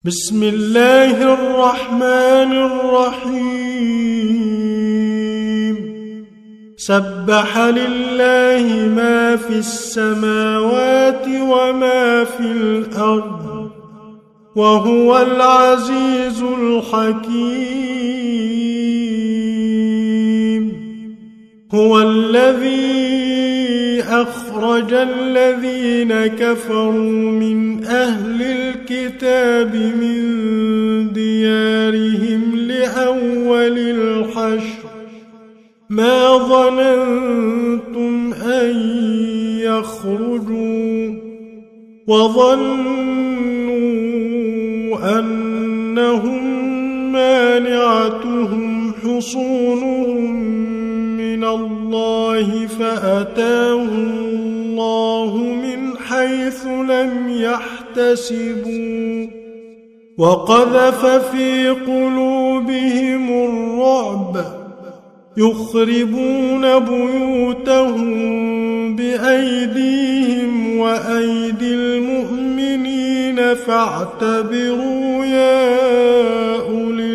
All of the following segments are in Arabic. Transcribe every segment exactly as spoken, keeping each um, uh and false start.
بسم الله الرحمن الرحيم سبح لله ما في السماوات وما في الأرض وهو العزيز الحكيم هو الذي أخرج الذين كفروا من أهل الكتاب من ديارهم لأول الحشر ما ظننتم أن يخرجوا وظنوا أنهم مانعتهم حصونهم من الله فأتاهم الله من حيث لم يحتسبوا وقذف في قلوبهم الرعب يخربون بيوتهم بأيديهم وأيدي المؤمنين فاعتبروا يا أولي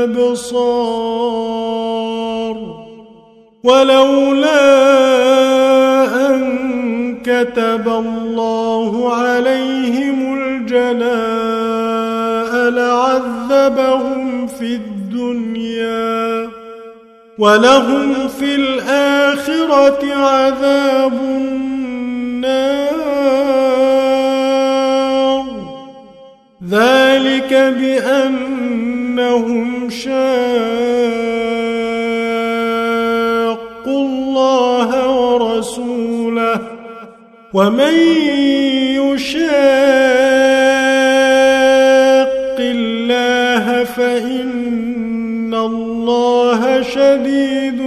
الأبصار ولولا أن كتب الله عليهم الجلاء لعذبهم في الدنيا ولهم في الآخرة عذاب النار ذلك بأنهم شاقوا الله ورسوله ومن يشاق الله فإن الله شديد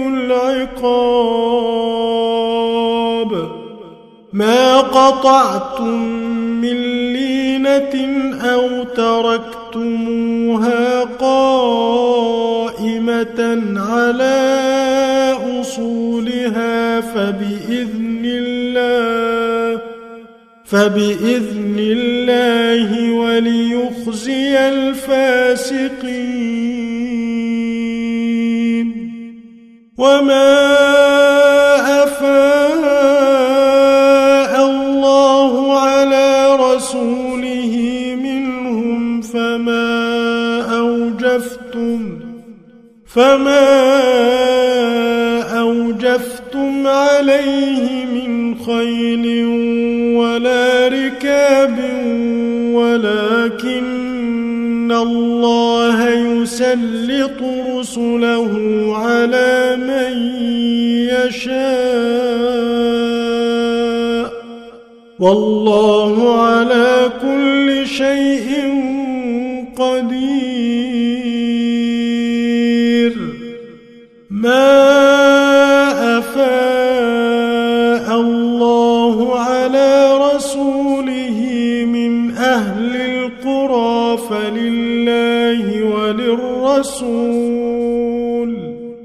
العقاب ما قطعتم من لينة أو تركتموها قائمة على أصولها فبإذن الله فبإذن الله وليخزي الفاسقين وما أفاء الله على رسوله منهم فما أوجفتم فما أوجفتم عليه من خيل ولا ركاب ولكن الله يسلط رسله على من يشاء والله على كل شيء قدير ما أفاء الله على رسوله من أهل القرى فلله وللرسول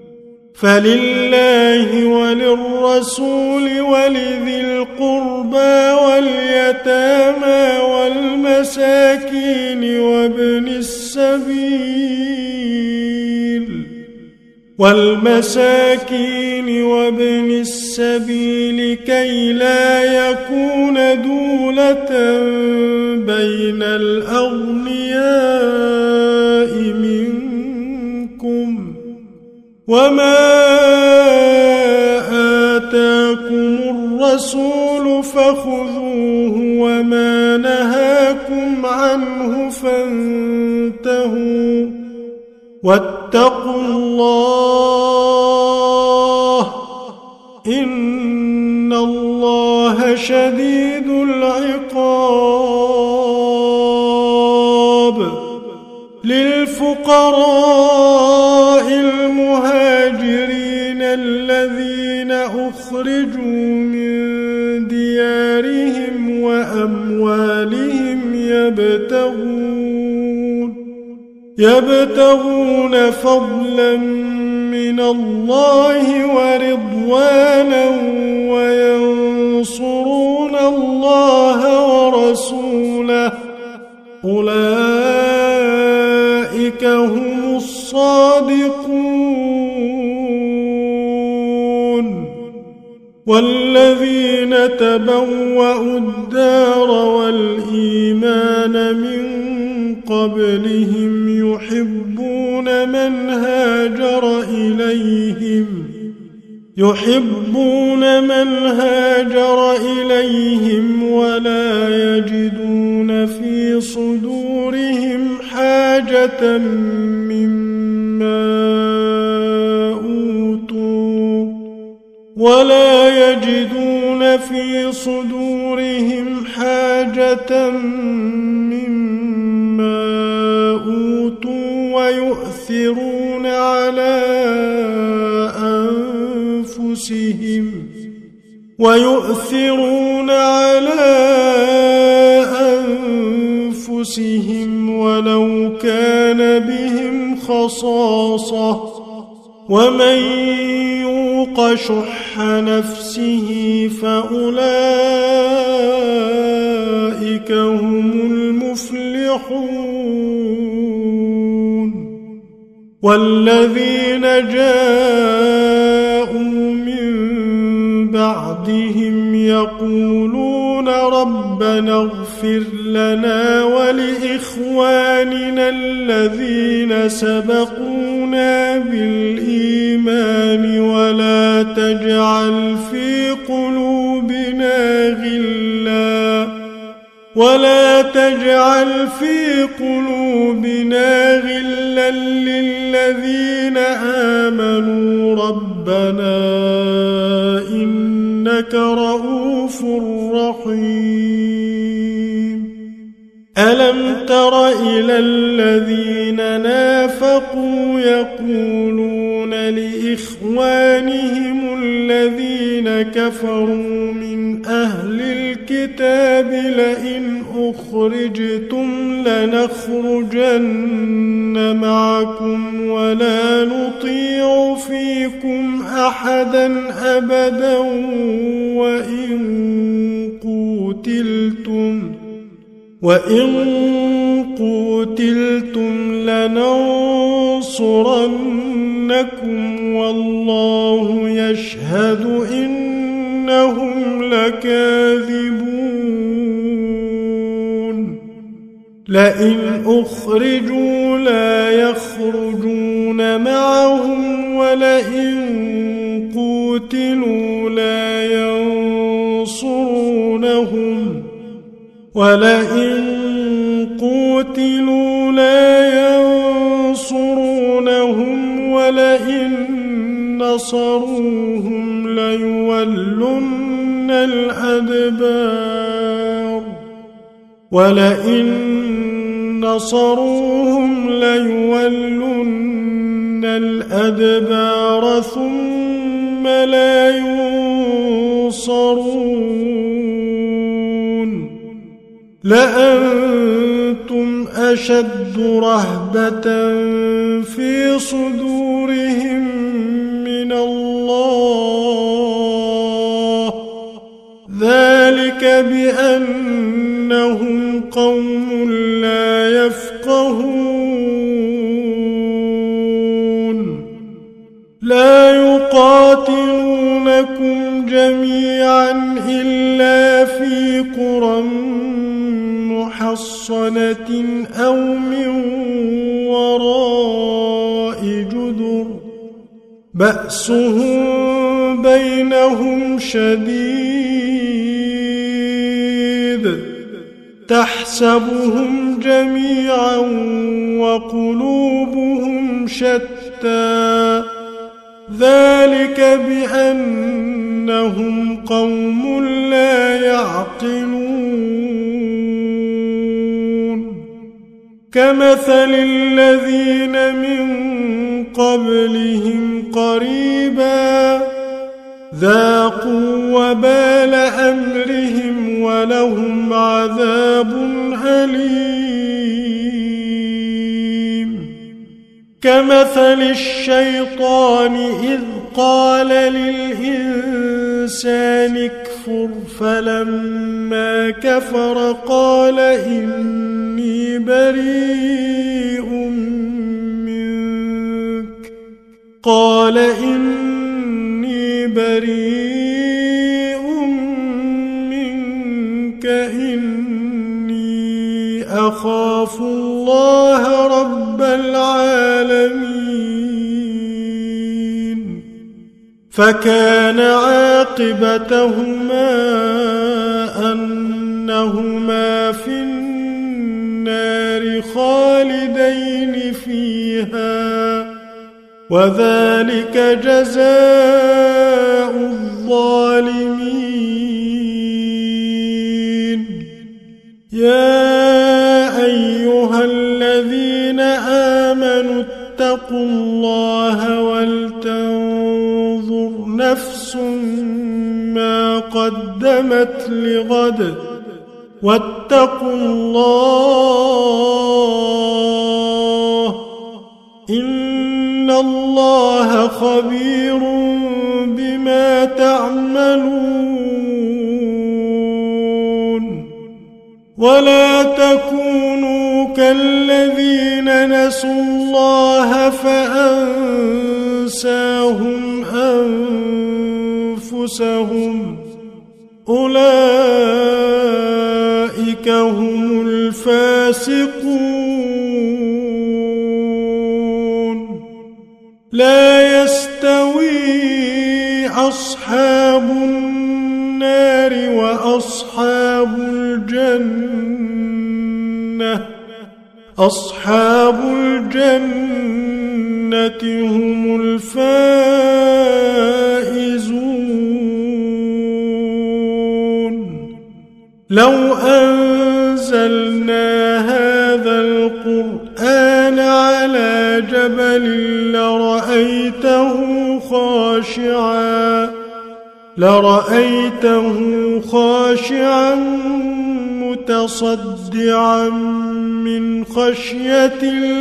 فلله وللرسول ولذي القربى واليتامى والمساكين وابن السبيل والمساكين وابن السبيل كي لا يكون دولة بين الأغنياء منكم وما آتاكم الرسول فخذوه وما نهاكم عنه فانتهوا واتقوا الله إن الله شديد العقاب للفقراء المهاجرين الذين أخرجوا من ديارهم وأموالهم يبتغون يبتغون فضلا من الله ورضوانا وينصرون الله ورسوله أولئك أولئك هم الصادقون والذين تبوأوا الدار والإيمان من قبلهم يحبون من هاجر إليهم يحبون من هاجر إليهم ولا يجدون في صدورهم حاجة مما أوتوا ولا يجدون في صدورهم حاجة مما أوتوا ويؤثرون على أنفسهم ويؤثرون على أنفسهم ولو كان بهم خصاصة ومن يوق شح نفسه فأولئك هم المفلحون والذين جاءوا من بعدهم يقولون ربنا اغفر لنا ولإخواننا الذين سبقونا بالإيمان ولا تجعل في قلوبنا غلا ولا تجعل في قلوبنا غلا للذين آمنوا ربنا إنك رؤوف رحيم ألم تر إلى الذين نافقوا يقولون لإخوانهم الذين كفروا من أهل الكتاب لئن أخرجتم لنخرجن معكم ولا نطيع فيكم أحدا أبدا وإن قوتلتم وإن قوتلتم لننصرنكم والله يشهد إنهم لكاذبون لئن أخرجوا لا يخرجون معهم ولئن قوتلوا لا ينصرونهم ولئن قوتلوا لا ينصرونهم ولئن نصروهم ليولن الأدبار ولئن نصروهم ليولن الأدبار ثم لا ينصرون لأنتم أشد رهبة في صدورهم من الله ذلك بأنهم قوم لا يفقهون لا يقاتلونكم جميعا إلا في قرى محصنة أو من وراء جدر بأسهم بينهم شديد تحسبهم جميعا وقلوبهم شتى ذلك بأنهم قوم لا يعقلون كمثل الذين من قبلهم قريبا ذاقوا وبال أمرهم ولهم عذاب أليم كمثل الشيطان إذ قال للإنسان اكفر فلما كفر قال إني بريء قال إني بريء منك إني أخاف الله رب العالمين فكان عاقبتهما أنهما في النار خالدين فيها وذلك جزاء الظالمين يا أيها الذين آمنوا اتقوا الله ولتنظر نفس ما قدمت لغد واتقوا الله إن الله خبير بما تعملون ولا تكونوا كالذين نسوا الله فأنساهم أنفسهم أولئك هم الفاسقون لا يستوي أصحاب النار وأصحاب الجنة أصحاب الجنة هم الفائزون لو أنزلنا هذا القرآن على جبل لرأيته خاشعا لرأيته خاشعا متصدعا من خشية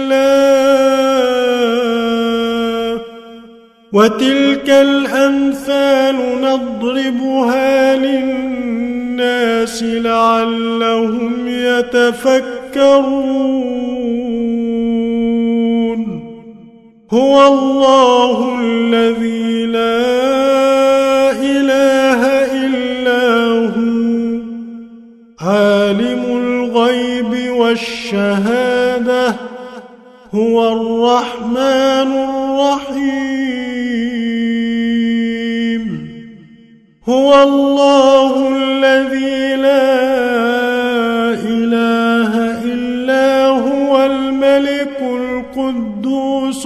الله وتلك الأمثال نضربها للناس لعلهم يتفكرون هو الله الذي لا إله إلا هو عالم الغيب والشهادة هو الرحمن الرحيم هو الله الذي لا إله إلا هو الملك القدوس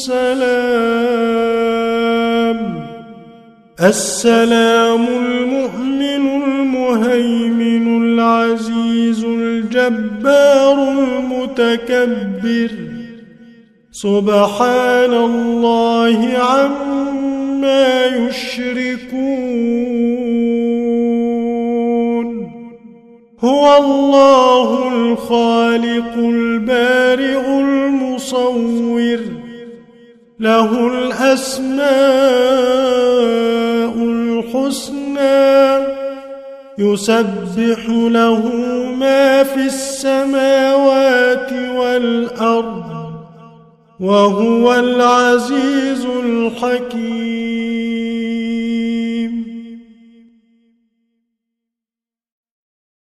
السلام السلام المؤمن المهيمن العزيز الجبار المتكبر سبحان الله عما يشركون هو الله الخالق البارئ المصور له الأسماء الحسنى يسبح له ما في السماوات والأرض وهو العزيز الحكيم